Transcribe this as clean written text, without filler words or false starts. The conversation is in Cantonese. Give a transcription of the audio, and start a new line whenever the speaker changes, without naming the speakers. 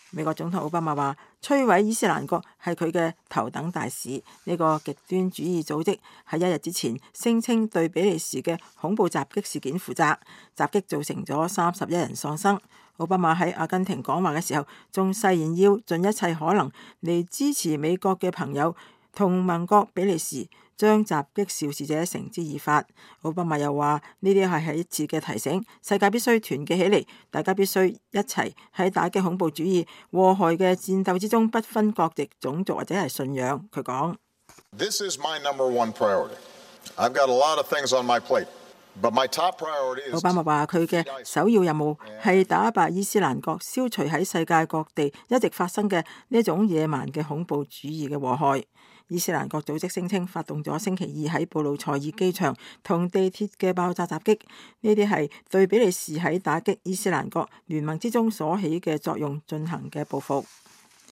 美國總統奧巴馬話，摧毀伊斯蘭國係佢嘅頭等大事。呢個極端主義組織喺1日之前聲稱對比利時嘅恐怖襲擊事件負責，襲擊造成咗31人喪生。奧巴馬喺阿根廷講話嘅時候，仲誓言要盡一切可能嚟支持美國嘅朋友同盟國比利時，將襲擊肇事者繩之以法。奧巴馬又話，呢啲係一次嘅提醒，世界必須團結起嚟，大家必須一齊喺打擊恐怖主義禍害嘅戰鬥之中，不分國籍、種族或者係信仰。佢講
：This is my number one priority. I've got a lot of things on my plate, but my top priority is。
奧巴馬話佢嘅首要任務係打敗伊斯蘭國，消除喺世界各地一直發生嘅呢種野蠻嘅恐怖主義嘅禍害。伊斯蘭國組織聲稱發動咗星期二喺布魯塞爾機場同地鐵嘅爆炸襲擊，呢啲係對比利時喺打擊伊斯蘭國聯盟之中所起嘅作用進行嘅報復。